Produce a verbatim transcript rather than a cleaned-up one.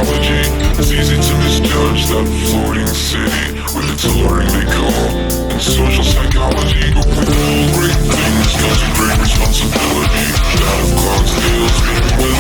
technology. It's easy to misjudge that floating city with its alluring decor and social psychology. But we all great things comes with great responsibility. Out of clogs, hills,